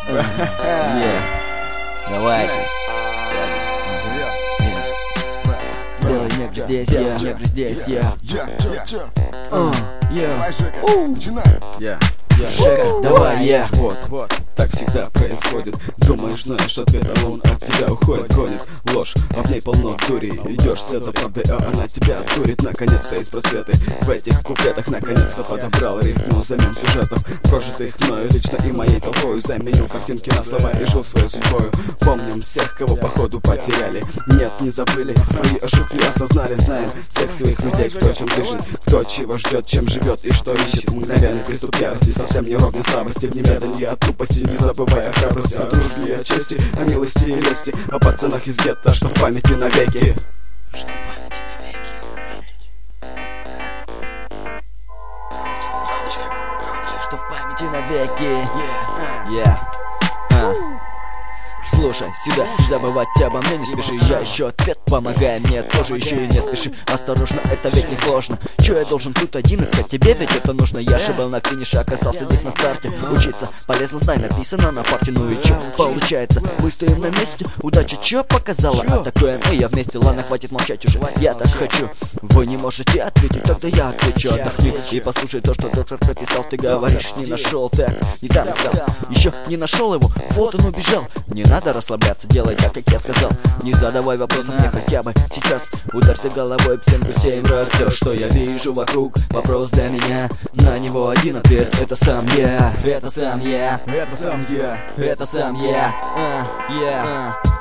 Давайте. Белый негр здесь, я. Негр здесь, я. Жека, давай, я. Вот, так всегда происходит. Думаешь, знаешь ответ, а он от тебя уходит, гонит ложь, а в ней полно дури. Идешь вслед за правдой, а она тебя дурит. Наконец-то из просветы в этих куплетах наконец-то подобрал рифму замен сюжетов, прожитых мною лично и моей толпою. Заменил картинки на слова и жил своей судьбою. Помним всех, кого походу потеряли. Нет, не забыли, свои ошибки осознали. Знаем всех своих людей, кто чем дышит, кто чего ждет, чем живет и что ищет. Мгновенный приступ ярости, совсем не ровной слабости, в немедлении от тупости, не забывая о храбрости, о дружбе и о чести, о милости и лести, о пацанах из гетто, что в памяти навеки. Что в памяти навеки. Что в памяти навеки. Слушай, сюда, забывать обо мне не спеши. Я ищу ответ, помогай мне тоже еще и не спеши. Осторожно, это ведь не сложно. Че я должен тут один искать? Тебе ведь это нужно. Я же был на финише, оказался здесь на старте. Учиться полезно, знай, написано на парте. Ну и че получается? Мы стоим на месте. Удача че показала? Атакуем, и я вместе. Ладно, хватит молчать уже, я так хочу. Вы не можете ответить, тогда я отвечу. Отдохни и послушай то, что доктор прописал. Ты говоришь, не нашел, так, не там искал. Еще не нашел его, вот он убежал. Не надо расслабляться, делай так, как я сказал. Не задавай вопросов мне хотя бы сейчас. Ударься головой об стенку 7 раз. Все, что я вижу вокруг, вопрос для меня. На него один ответ, это сам я. Это сам я. Это сам я. Это сам я.